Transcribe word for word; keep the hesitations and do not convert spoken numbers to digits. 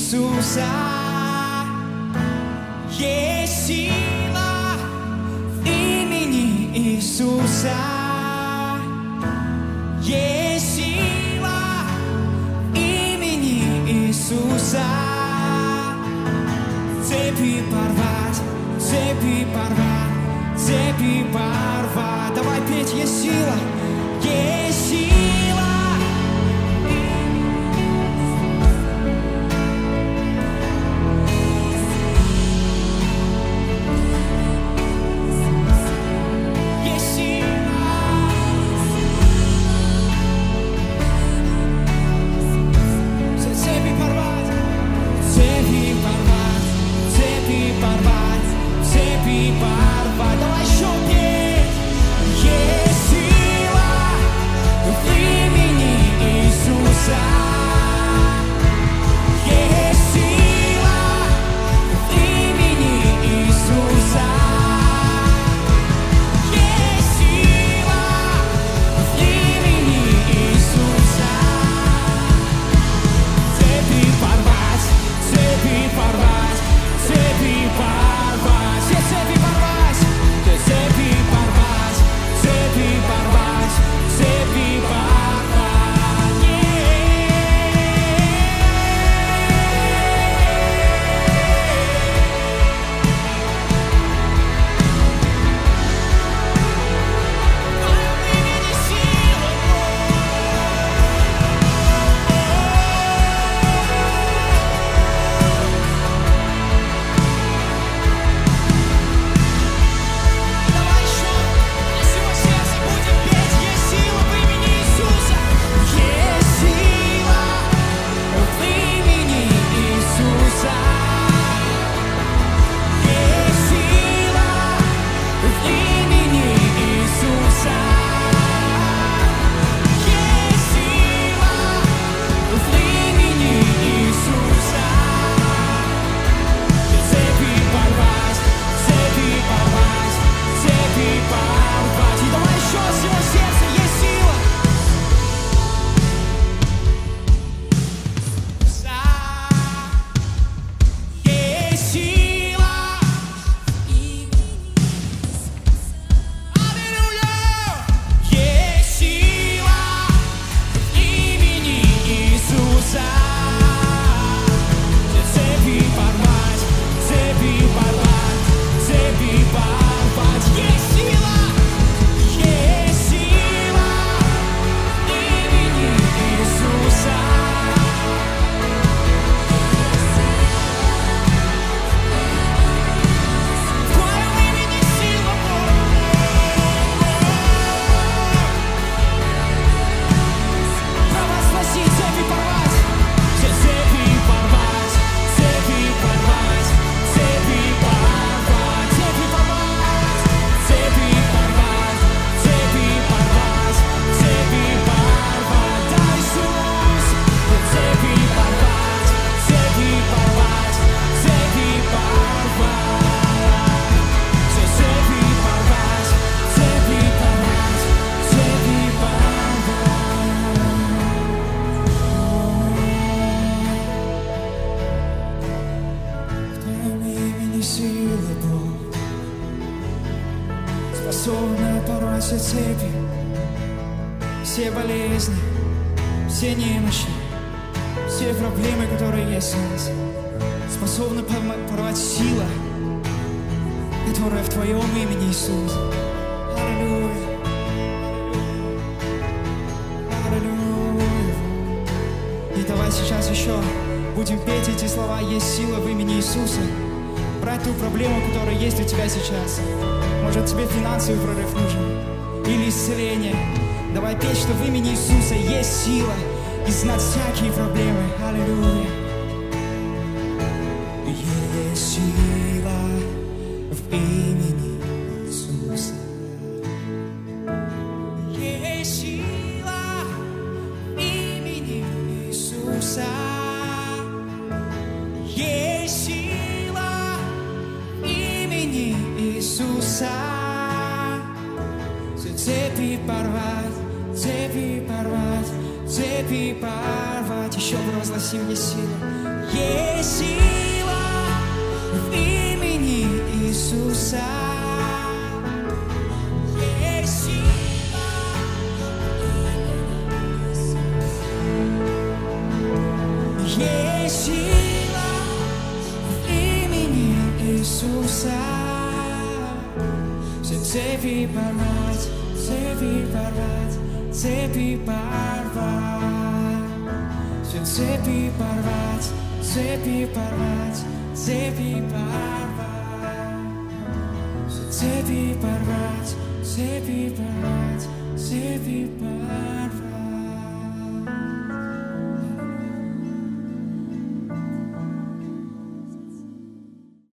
Иисуса. Есть сила в имени Иисуса. Есть сила в имени Иисуса. Цепи порвать, цепи порвать, цепи порвать. Давай петь, есть сила, есть сила. Способна порвать все цепи, все болезни, все немощи, все проблемы, которые есть у нас. Способна порвать сила, которая в Твоем имени, Иисус. Аллилуйя. Аллилуйя. И давай сейчас еще будем петь эти слова: есть сила в имени Иисуса. Брать ту проблему, которая есть у тебя сейчас. Может, тебе финансовый прорыв нужен или исцеление. Давай петь, что в имени Иисуса есть сила изгнать всякие проблемы. Аллилуйя. Есть сила в имени Иисуса. Есть сила в имени Иисуса. Есть сила в имени Иисуса. Все цепи порвать, цепи порвать, цепи порвать. порвать, еще провозгласим, есть сила. Есть сила в имени Иисуса. Есть сила в имени Иисуса. Есть сила в имени Иисуса. Все цепи порвать, цепи порвать, цепи порвать. Все цепи порвать, цепи порвать, цепи порвать. Все цепи порвать, цепи порвать, цепи порвать.